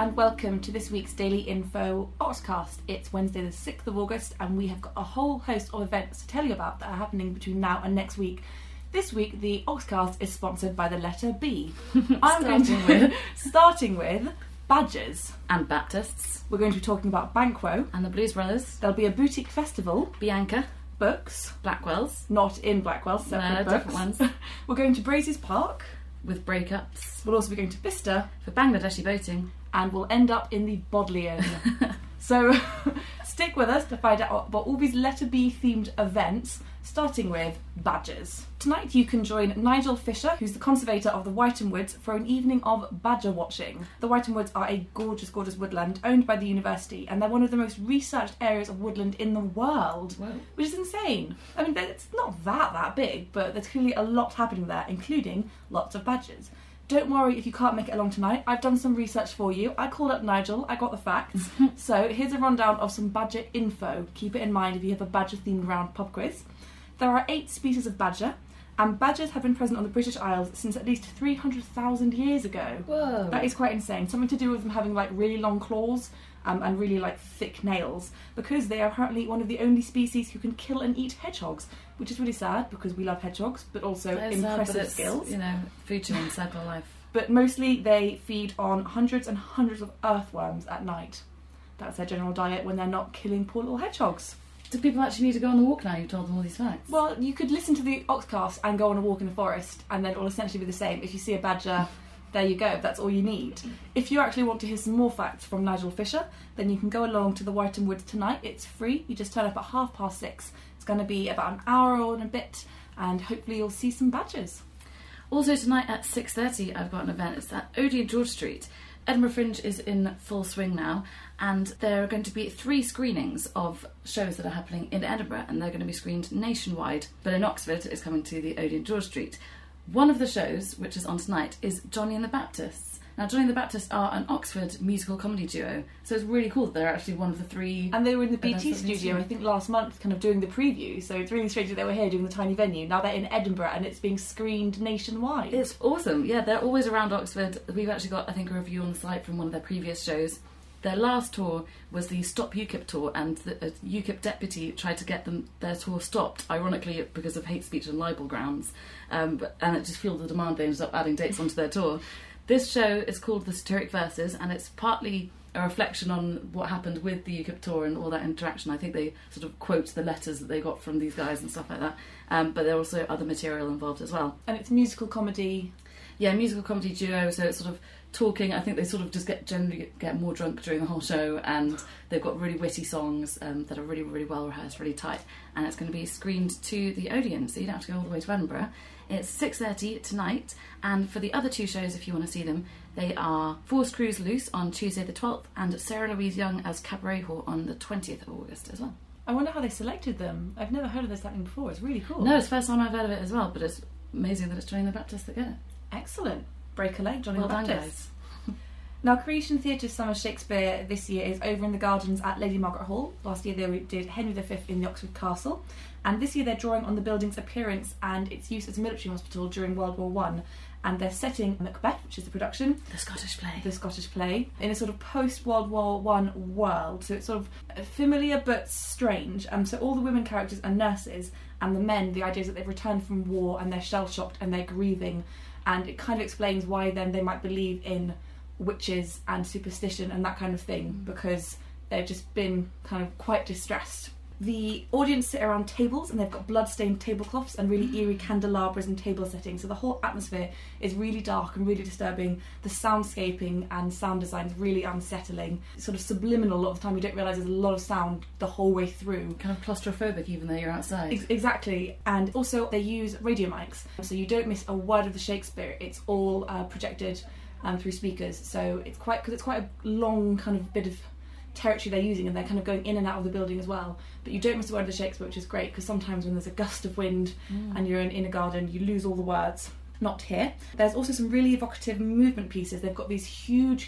and welcome to this week's Daily Info Oxcast. It's Wednesday the 6th of August and we have got a whole host of events to tell you about that are happening between now and next week. This week the Oxcast is sponsored by the letter B. Starting with Badgers. And Baptists. We're going to be talking about Banquo. And the Blues Brothers. There'll be a boutique festival. Bianca. Books. Blackwell's. Not in Blackwell, separate books. Different ones. We're going to Braziers Park. With breakups. We'll also be going to Bicester. For Bangladeshi boating. And we'll end up in the Bodleian. So stick with us to find out about all these letter B themed events, starting with Badgers. Tonight you can join Nigel Fisher, who's the conservator of the Wytham Woods, for an evening of badger watching. The Wytham Woods are a gorgeous, gorgeous woodland owned by the university, and they're one of the most researched areas of woodland in the world. Whoa. Which is insane. I mean, it's not that big, but there's clearly a lot happening there, including lots of badgers. Don't worry if you can't make it along tonight. I've done some research for you. I called up Nigel. I got the facts. So here's a rundown of some badger info. Keep it in mind if you have a badger-themed round pub quiz. There are 8 species of badger, and badgers have been present on the British Isles since at least 300,000 years ago. Whoa. That is quite insane. Something to do with them having like really long claws and really like thick nails, because they are apparently one of the only species who can kill and eat hedgehogs, which is really sad because we love hedgehogs, but also impressive skills. You know, food chain, circle of life. But mostly they feed on hundreds and hundreds of earthworms at night. That's their general diet when they're not killing poor little hedgehogs. Do people actually need to go on the walk now you've told them all these facts? Well, you could listen to the Oxcast and go on a walk in the forest, and then it will essentially be the same. If you see a badger, there you go, that's all you need. If you actually want to hear some more facts from Nigel Fisher, then you can go along to the Wytham Woods tonight. It's free. You just turn up at 6:30. It's going to be about an hour and a bit, and hopefully you'll see some badgers. Also tonight at 6:30 I've got an event. It's at Odeon George Street. Edinburgh Fringe is in full swing now, and there are going to be 3 screenings of shows that are happening in Edinburgh, and they're going to be screened nationwide. But in Oxford, it's coming to the Odeon George Street. One of the shows, which is on tonight, is Johnny and the Baptists. Now, Johnny and the Baptists are an Oxford musical comedy duo, so it's really cool that they're actually one of the 3... And they were in the BT studio, I think, last month, kind of doing the preview, so it's really strange that they were here doing the tiny venue. Now they're in Edinburgh, and it's being screened nationwide. It's awesome. Yeah, they're always around Oxford. We've actually got, I think, a review on the site from one of their previous shows. Their last tour was the Stop UKIP tour, and a UKIP deputy tried to get their tour stopped, ironically because of hate speech and libel grounds, and it just fueled the demand. They ended up adding dates onto their tour. This show is called The Satiric Verses, and it's partly a reflection on what happened with the UKIP tour and all that interaction. I think they sort of quote the letters that they got from these guys and stuff like that, but there are also other material involved as well. And it's musical comedy. Yeah, musical comedy duo, so it's sort of talking. I think they sort of just generally get more drunk during the whole show, and they've got really witty songs that are really, really well rehearsed, really tight, and it's going to be screened to the Odeon, so you don't have to go all the way to Edinburgh. It's 6:30 tonight, and for the other 2 shows, if you want to see them, they are Four Screws Loose on Tuesday the 12th, and Sarah Louise Young as Cabaret Whore on the 20th of August as well. I wonder how they selected them. I've never heard of this happening before. It's really cool. No, it's the first time I've heard of it as well, but it's amazing that it's Johnny and the Baptists that get it. Excellent. Break a leg, Johnny Well the done, Baptist. guys. Now, Creation Theatre's Summer Shakespeare this year is over in the gardens at Lady Margaret Hall. Last year they did Henry V in the Oxford Castle, and this year they're drawing on the building's appearance and its use as a military hospital during World War One, and they're setting Macbeth, which is the production, The Scottish play, in a sort of post-World War One world. So it's sort of familiar but strange. So all the women characters are nurses, and the men, the idea is that they've returned from war and they're shell-shocked and they're grieving, and it kind of explains why then they might believe in witches and superstition and that kind of thing, because they've just been kind of quite distressed. The audience sit around tables, and they've got blood-stained tablecloths and really eerie candelabras and table settings, so the whole atmosphere is really dark and really disturbing. The soundscaping and sound design is really unsettling. It's sort of subliminal. A lot of the time you don't realise there's a lot of sound the whole way through. kind of claustrophobic even though you're outside. Exactly. And also they use radio mics, so you don't miss a word of the Shakespeare. It's all projected through speakers, so it's quite a long kind of bit of territory they're using, and they're kind of going in and out of the building as well, but you don't miss a word of the Shakespeare, which is great, because sometimes when there's a gust of wind and you're in a garden, you lose all the words. Not here. There's also some really evocative movement pieces. They've got these huge,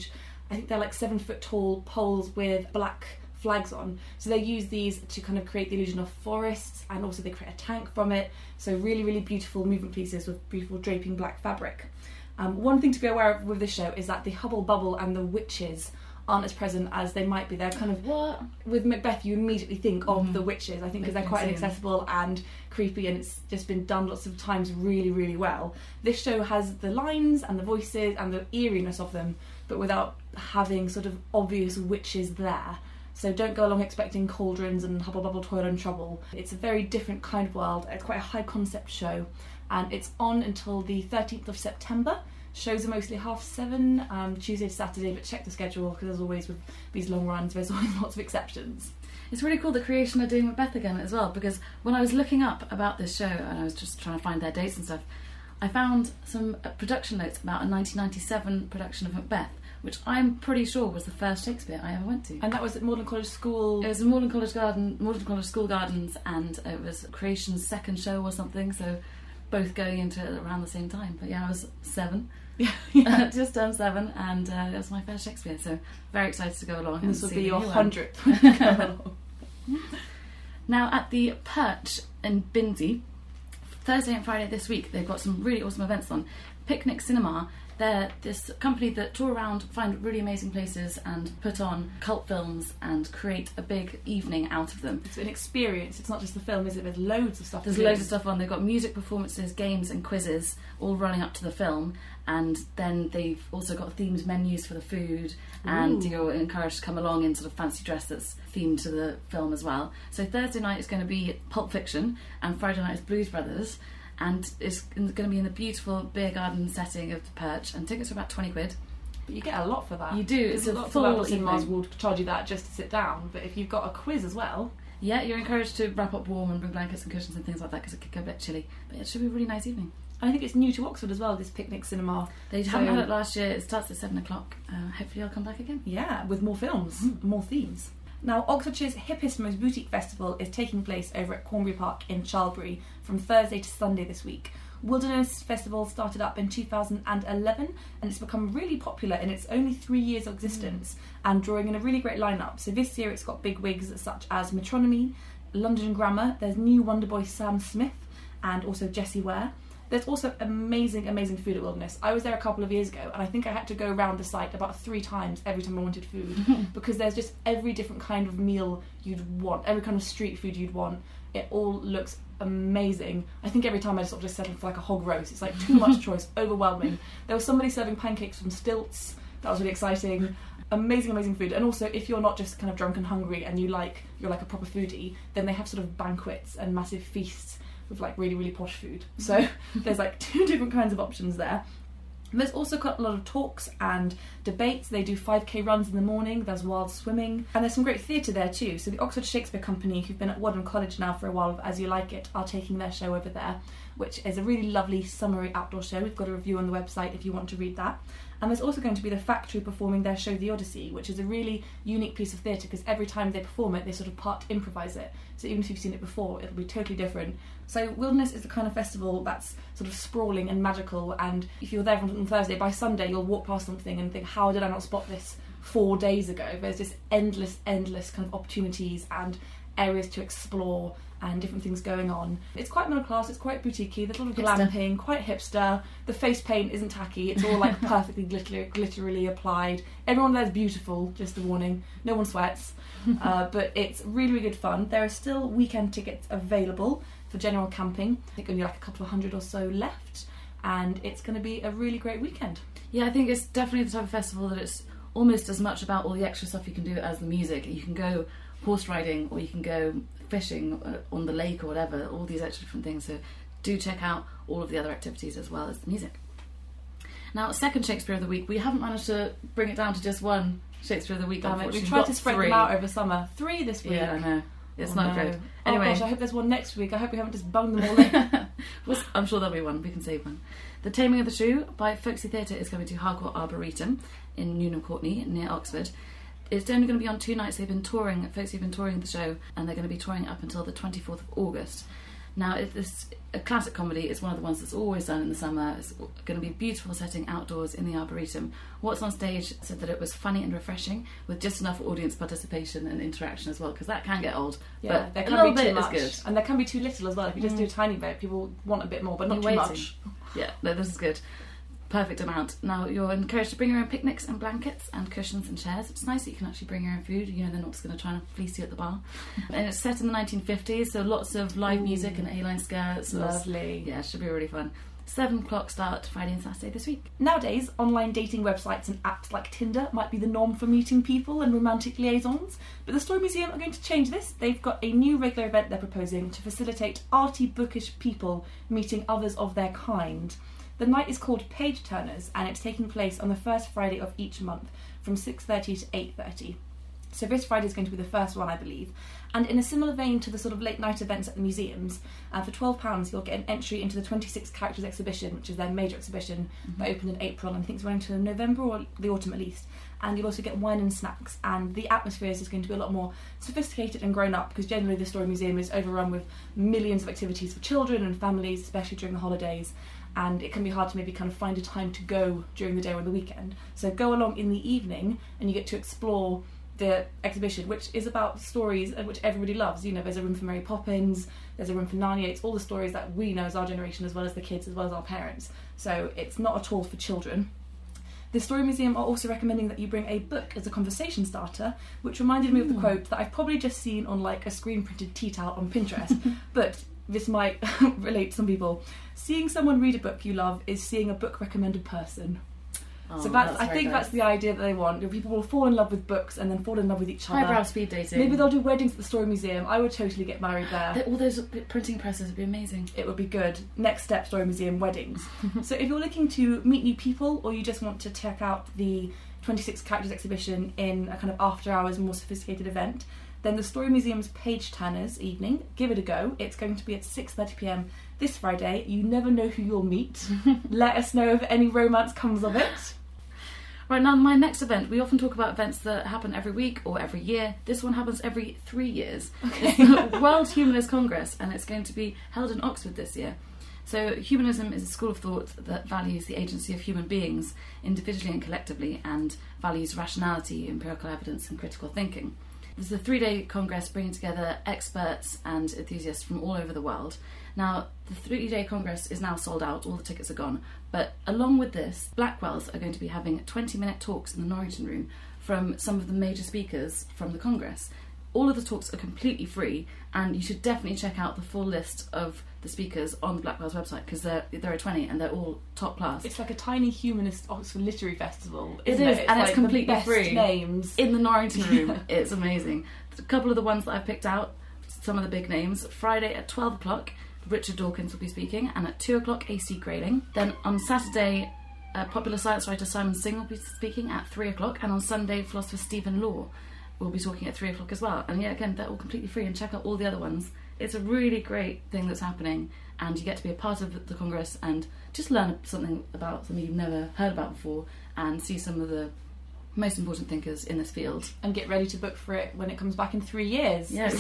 I think they're like 7-foot tall poles with black flags on, so they use these to kind of create the illusion of forests, and also they create a tank from it, so really beautiful movement pieces with beautiful draping black fabric. One thing to be aware of with this show is that the Hubble Bubble and the witches aren't as present as they might be. They're kind of... What? With Macbeth, you immediately think of the witches, I think, because they're quite Insane. inaccessible and creepy, and it's just been done lots of times really, really well. This show has the lines and the voices and the eeriness of them, but without having sort of obvious witches there. So don't go along expecting cauldrons and Hubble Bubble Toil and Trouble. It's a very different kind of world. It's quite a high concept show, and it's on until the 13th of September. Shows are mostly 7:30, Tuesday to Saturday, but check the schedule, because as always with these long runs, there's always lots of exceptions. It's really cool that Creation are doing Macbeth again as well, because when I was looking up about this show and I was just trying to find their dates and stuff, I found some production notes about a 1997 production of Macbeth, which I'm pretty sure was the first Shakespeare I ever went to. And that was at Magdalen College School. It was in Magdalen College School Gardens, and it was Creation's second show or something, so both going into it around the same time. But yeah, I was 7. Yeah. Just turned 7, and it was my first Shakespeare, so very excited to go along. And this will be your the new one. 100th. Now, at the Perch in Binsey, Thursday and Friday this week, they've got some really awesome events on. Picnic Cinema, they're this company that tour around, find really amazing places and put on cult films and create a big evening out of them. It's an experience. It's not just the film, is it? There's loads of stuff. There's loads of stuff on. They've got music performances, games and quizzes all running up to the film, and then they've also got themed menus for the food, and you're encouraged to come along in sort of fancy dress that's themed to the film as well. So Thursday night is going to be Pulp Fiction, and Friday night is Blues Brothers, and it's going to be in the beautiful beer garden setting of the Perch, and tickets are about £20. But you get a lot for that. You do. It's a lots full of cinemas evening. will charge you that just to sit down, but if you've got a quiz as well... Yeah, you're encouraged to wrap up warm and bring blankets and cushions and things like that, because it could get a bit chilly. But it should be a really nice evening. I think it's new to Oxford as well, this Picnic Cinema. They haven't had it last year. It starts at 7 o'clock. Hopefully I'll come back again. Yeah, with more films, more themes. Now, Oxfordshire's hippest, most boutique festival is taking place over at Cornbury Park in Charlbury from Thursday to Sunday this week. Wilderness Festival started up in 2011, and it's become really popular in its only 3 years of existence, and drawing in a really great lineup. So this year it's got big wigs such as Metronomy, London Grammar, there's new Wonderboy Sam Smith, and also Jessie Ware. There's also amazing, amazing food at Wilderness. I was there a couple of years ago, and I think I had to go around the site about 3 times every time I wanted food, because there's just every different kind of meal you'd want, every kind of street food you'd want. It all looks amazing. I think every time I sort of just settled for like a hog roast. It's like too much choice, overwhelming. There was somebody serving pancakes from stilts. That was really exciting. Amazing, amazing food. And also, if you're not just kind of drunk and hungry and you're like a proper foodie, then they have sort of banquets and massive feasts with like really, really posh food. So there's like 2 different kinds of options there. And there's also quite a lot of talks and debates. They do 5k runs in the morning, there's wild swimming, and there's some great theatre there too. So the Oxford Shakespeare Company, who've been at Wadham College now for a while, As You Like It, are taking their show over there, which is a really lovely summery outdoor show. We've got a review on the website if you want to read that. And there's also going to be the Factory performing their show The Odyssey, which is a really unique piece of theatre, because every time they perform it, they sort of part improvise it. So even if you've seen it before, it'll be totally different. So Wilderness is the kind of festival that's sort of sprawling and magical, and if you're there on Thursday, by Sunday you'll walk past something and think, how did I not spot this 4 days ago? There's just endless kind of opportunities and areas to explore and different things going on. It's quite middle class, it's quite boutiquey, there's a lot of glamping, quite hipster. The face paint isn't tacky, it's all like perfectly glitterily applied. Everyone there's beautiful, just a warning. No one sweats. But it's really, really good fun. There are still weekend tickets available for general camping. I think only like a couple of hundred or so left, and it's going to be a really great weekend. Yeah, I think it's definitely the type of festival that it's almost as much about all the extra stuff you can do as the music. You can go horse riding, or you can go fishing on the lake or whatever, all these extra different things. So do check out all of the other activities as well as the music. Now, second Shakespeare of the week, we haven't managed to bring it down to just one Shakespeare of the week. Damn it, we've tried to spread them out over summer. 3 this week. Yeah, I know. It's not no. good. Anyway, oh gosh, I hope there's one next week. I hope we haven't just bunged them all in. I'm sure there'll be one. We can save one. The Taming of the Shrew by Folksy Theatre is coming to Harcourt Arboretum in Newnham Courtney near Oxford. It's only going to be on 2 nights. Folksy have been touring the show, and they're going to be touring up until the 24th of August. Now, it's a classic comedy. It's one of the ones that's always done in the summer. It's going to be a beautiful setting outdoors in the Arboretum. What's on stage said that it was funny and refreshing, with just enough audience participation and interaction as well, because that can get old. Yeah, but there a can little be too bit much, is good. and there can be too little as well. If you just do a tiny bit, people want a bit more, but not too much. Yeah, no, this is good. perfect amount. Now, you're encouraged to bring your own picnics and blankets and cushions and chairs. It's nice that you can actually bring your own food. You know, they're not just going to try and fleece you at the bar. And it's set in the 1950s, so lots of live music and A-line skirts. Lovely. Yeah, it should be really fun. 7 o'clock start Friday and Saturday this week. Nowadays, online dating websites and apps like Tinder might be the norm for meeting people and romantic liaisons, but the Story Museum are going to change this. They've got a new regular event they're proposing to facilitate arty, bookish people meeting others of their kind. The night is called Page Turners, and it's taking place on the first Friday of each month from 6:30 to 8:30. So this Friday is going to be the first one, I believe. And in a similar vein to the sort of late night events at the museums, for £12 you'll get an entry into the 26 Characters exhibition, which is their major exhibition that opened in April, and I think it's running to November or the autumn at least. And you'll also get wine and snacks, and the atmosphere is going to be a lot more sophisticated and grown up, because generally the Story Museum is overrun with millions of activities for children and families, especially during the holidays, and it can be hard to maybe kind of find a time to go during the day or on the weekend. So go along in the evening and you get to explore the exhibition, which is about stories which everybody loves. You know, there's a room for Mary Poppins, there's a room for Narnia. It's all the stories that we know as our generation, as well as the kids, as well as our parents. So it's not at all for children. The Story Museum are also recommending that you bring a book as a conversation starter, which reminded me of the quote that I've probably just seen on like a screen printed tea towel on Pinterest, but this might relate to some people. Seeing someone read a book you love is seeing a book recommended person. Oh, so I think that's the idea that they want. People will fall in love with books and then fall in love with each other. Highbrow speed dating. Maybe they'll do weddings at the Story Museum. I would totally get married there. All those printing presses would be amazing. It would be good. Next step, Story Museum, weddings. So if you're looking to meet new people, or you just want to check out the 26 Characters exhibition in a kind of after hours, more sophisticated event, then the Story Museum's Page Turners evening, give it a go. It's going to be at 6:30pm this Friday. You never know who you'll meet. Let us know if any romance comes of it. Right, now my next event, we often talk about events that happen every week or every year. This one happens every 3 years. Okay. It's the World Humanist Congress, and it's going to be held in Oxford this year. So humanism is a school of thought that values the agency of human beings individually and collectively, and values rationality, empirical evidence and critical thinking. This is a 3-day congress bringing together experts and enthusiasts from all over the world. Now, the 3-day congress is now sold out, all the tickets are gone, but along with this, Blackwell's are going to be having 20-minute talks in the Norrington Room from some of the major speakers from the Congress. All of the talks are completely free, and you should definitely check out the full list of the speakers on Blackwell's website, because there are 20 and they're all top class. It's like a tiny humanist Oxford Literary Festival. It is, and it's like completely the best free. Names in the Norrington Room. It's amazing. A couple of the ones that I've picked out, some of the big names. Friday at 12 o'clock, Richard Dawkins will be speaking, and at 2 o'clock, A.C. Grayling. Then on Saturday, popular science writer Simon Singh will be speaking at 3 o'clock, and on Sunday, philosopher Stephen Law will be talking at 3 o'clock as well. And yeah, again, they're all completely free, and check out all the other ones. It's a really great thing that's happening, and you get to be a part of the Congress and just learn something about something you've never heard about before, and see some of the most important thinkers in this field. And get ready to book for it when it comes back in 3 years. Yes.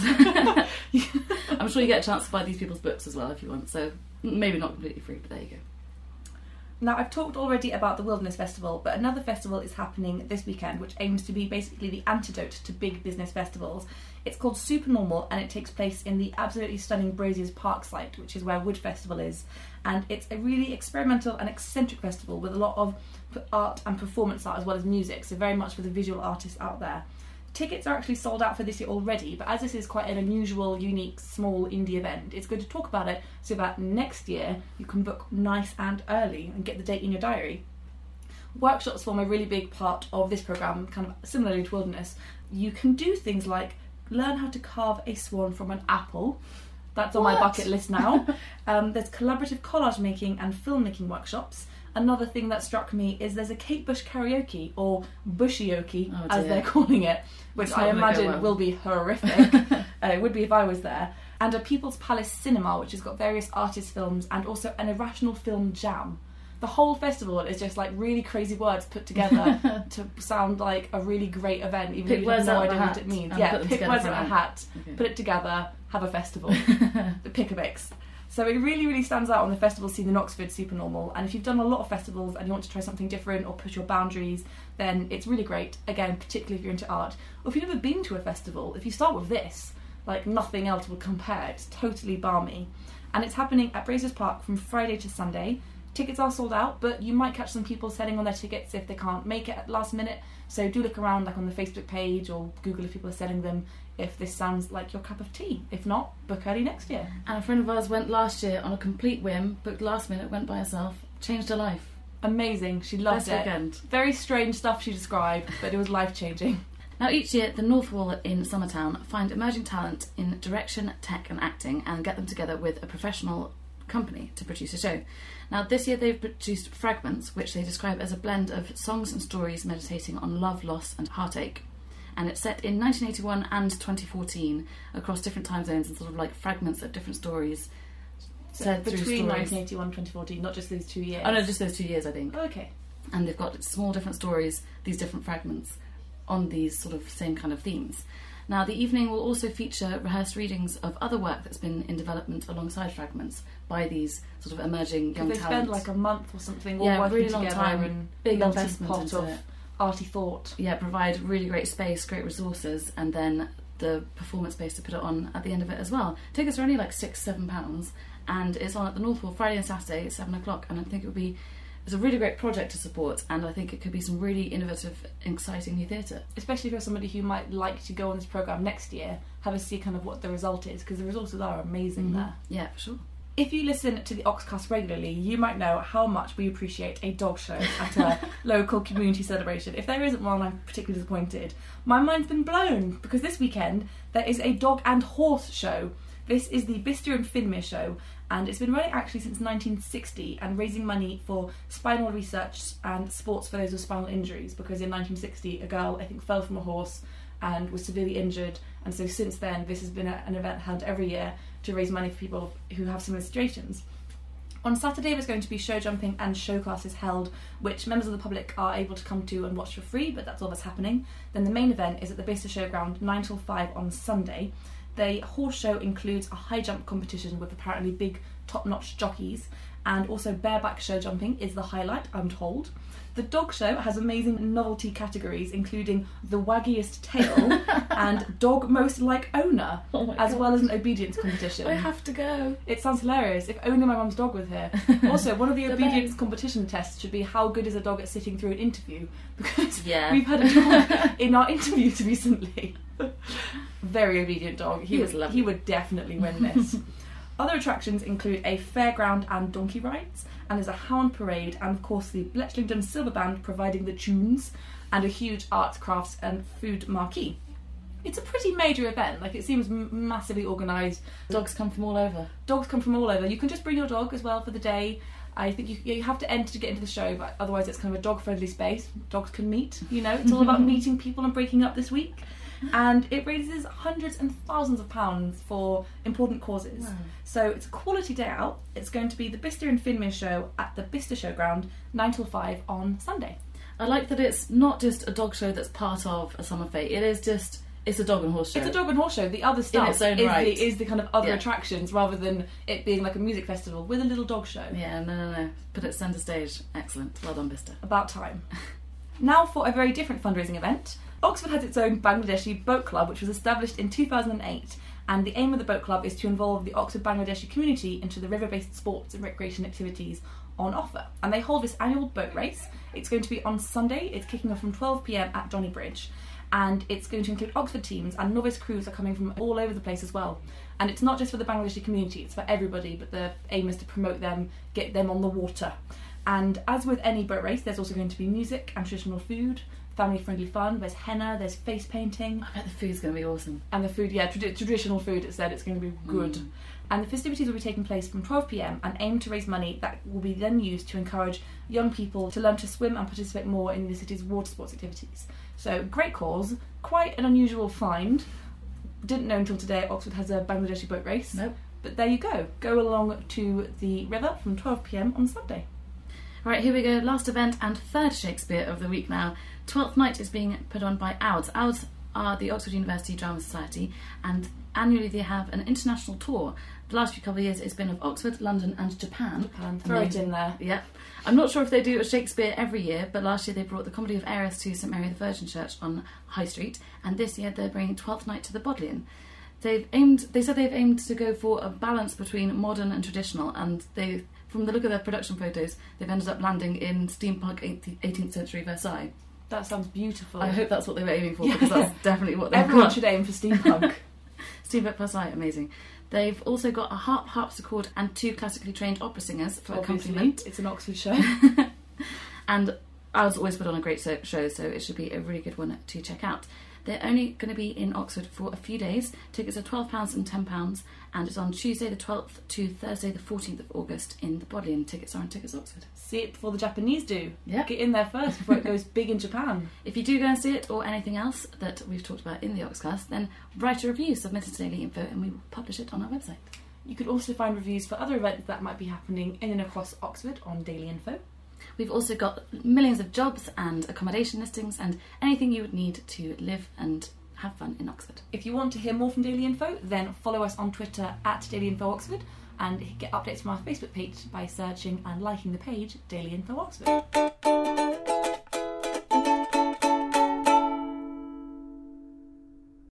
I'm sure you get a chance to buy these people's books as well if you want, so maybe not completely free, but there you go. Now, I've talked already about the Wilderness Festival, but another festival is happening this weekend, which aims to be basically the antidote to big business festivals. It's called Supernormal, and it takes place in the absolutely stunning Braziers Park site, which is where Wood Festival is. And it's a really experimental and eccentric festival with a lot of art and performance art as well as music, so very much for the visual artists out there. Tickets are actually sold out for this year already, but as this is quite an unusual, unique, small indie event, it's good to talk about it so that next year you can book nice and early and get the date in your diary. Workshops form a really big part of this programme, kind of similarly to Wilderness. You can do things like learn how to carve a swan from an apple. That's on my bucket list now. There's collaborative collage making and filmmaking workshops. Another thing that struck me is there's a Kate Bush karaoke, or bushioke, as they're calling it, which I imagine will be horrific. It would be if I was there. And a People's Palace cinema, which has got various artist films and also an irrational film jam. The whole festival is just like really crazy words put together to sound like a really great event, even if you have no idea what it means. Yeah, pick words out of a hat, put it together, have a festival. Pick a mix. So it really, really stands out on the festival scene in Oxford, Supernormal. And if you've done a lot of festivals and you want to try something different or push your boundaries, then it's really great. Again, particularly if you're into art. Or if you've never been to a festival, if you start with this, like nothing else will compare. It's totally balmy. And it's happening at Braziers Park from Friday to Sunday. Tickets are sold out, but you might catch some people selling on their tickets if they can't make it at last minute. So do look around, like on the Facebook page, or Google if people are selling them, if this sounds like your cup of tea. If not, book early next year. And a friend of ours went last year on a complete whim, booked last minute, went by herself, changed her life. Amazing, she loved Best it. weekend. Very strange stuff she described, but it was life-changing. Now, each year, the North Wall in Summertown find emerging talent in direction, tech and acting and get them together with a professional company to produce a show. Now, this year they've produced Fragments, which they describe as a blend of songs and stories meditating on love, loss and heartache. And it's set in 1981 and 2014 across different time zones and sort of like fragments of different stories. Said through Between stories. 1981 and 2014, not just those 2 years. Oh no, just those 2 years, I think. Okay. And they've got small different stories, these different fragments, on these sort of same kind of themes. Now, the evening will also feature rehearsed readings of other work that's been in development alongside Fragments by these sort of emerging young They talent. spend like a month or something all Yeah, working really long together time, and big melting investment pot into of it. arty thought. Yeah, provide really great space, great resources, and then the performance space to put it on at the end of it as well. Tickets are only like £6-7, and it's on at the North Wall Friday and Saturday at 7 o'clock, and I think it's a really great project to support, and I think it could be some really innovative, exciting new theatre. Especially for somebody who might like to go on this programme next year, have a see kind of what the result is, because the resources are amazing there. Yeah, for sure. If you listen to the Oxcast regularly, you might know how much we appreciate a dog show at a local community celebration. If there isn't one, I'm particularly disappointed. My mind's been blown, because this weekend there is a dog and horse show. This is the Bicester and Finmere show, and it's been running actually since 1960 and raising money for spinal research and sports for those with spinal injuries, because in 1960 a girl, I think, fell from a horse and was severely injured, and so since then this has been an event held every year to raise money for people who have similar situations. On Saturday there's going to be show jumping and show classes held, which members of the public are able to come to and watch for free, but that's all that's happening. Then the main event is at the Bicester Showground 9 till 5 on Sunday. The horse show includes a high jump competition with apparently big top-notch jockeys, and also bareback show jumping is the highlight, I'm told. The dog show has amazing novelty categories, including the waggiest tail and dog most like owner, as well as an obedience competition. I have to go. It sounds hilarious. If only my mum's dog was here. Also, one of the obedience competition tests should be how good is a dog at sitting through an interview, because we've had a dog in our interviews recently. Very obedient dog. He was lovely. He would definitely win this. Other attractions include a fairground and donkey rides, and there's a hound parade, and of course the Bletchlington Silver Band providing the tunes, and a huge arts, crafts and food marquee. It's a pretty major event, like it seems massively organised. Dogs come from all over. Dogs come from all over. You can just bring your dog as well for the day. I think you have to enter to get into the show, but otherwise it's kind of a dog-friendly space. Dogs can meet, it's all about meeting people and breaking up this week. And it raises hundreds and thousands of pounds for important causes. Wow. So it's a quality day out. It's going to be the Bicester and Finmere show at the Bicester Showground 9 till 5 on Sunday. I like that it's not just a dog show that's part of a summer fete. It's a dog and horse show. It's a dog and horse show. The other stuff is the kind of other attractions, rather than it being like a music festival with a little dog show. Yeah, no. Put it centre stage. Excellent. Well done, Bicester. About time. Now for a very different fundraising event. Oxford has its own Bangladeshi boat club, which was established in 2008, and the aim of the boat club is to involve the Oxford Bangladeshi community into the river-based sports and recreation activities on offer. And they hold this annual boat race. It's going to be on Sunday. It's kicking off from 12 p.m. at Donnybridge, and it's going to include Oxford teams, and novice crews are coming from all over the place as well. And it's not just for the Bangladeshi community, it's for everybody, but the aim is to promote them, get them on the water. And as with any boat race, there's also going to be music and traditional food, family-friendly fun. There's henna, there's face painting. I bet the food's going to be awesome. And the food, traditional food, it said it's going to be good. And the festivities will be taking place from 12 p.m. and aim to raise money that will be then used to encourage young people to learn to swim and participate more in the city's water sports activities. So, great cause, quite an unusual find. Didn't know until today Oxford has a Bangladeshi boat race. Nope. But there you go. Go along to the river from 12 p.m. on Sunday. Right, here we go. Last event and third Shakespeare of the week now. 12th Night is being put on by OUDS. OUDS are the Oxford University Drama Society, and annually they have an international tour. The last few couple of years it's been of Oxford, London and Japan. Throw it in there. Yep. I'm not sure if they do a Shakespeare every year, but last year they brought the Comedy of Errors to St Mary the Virgin Church on High Street, and this year they're bringing 12th Night to the Bodleian. They said they've aimed to go for a balance between modern and traditional, and they from the look of their production photos, they've ended up landing in steampunk 18th century Versailles. That sounds beautiful. I hope that's what they were aiming for, because that's definitely what they've Everyone got. should aim for steampunk. Steampunk Versailles, amazing. They've also got a harp, harpsichord and 2 classically trained opera singers for Obviously, accompaniment. it's an Oxford show. And Ours always put on a great show, so it should be a really good one to check out. They're only going to be in Oxford for a few days. Tickets are £12 and £10, and it's on Tuesday the 12th to Thursday the 14th of August in the Bodleian. Tickets are on Tickets Oxford. See it before the Japanese do. Yeah. Get in there first before it goes big in Japan. If you do go and see it, or anything else that we've talked about in the Oxcast, then write a review, submit it to Daily Info, and we will publish it on our website. You could also find reviews for other events that might be happening in and across Oxford on Daily Info. We've also got millions of jobs and accommodation listings and anything you would need to live and have fun in Oxford. If you want to hear more from Daily Info, then follow us on Twitter at Daily Info Oxford, and get updates from our Facebook page by searching and liking the page Daily Info Oxford.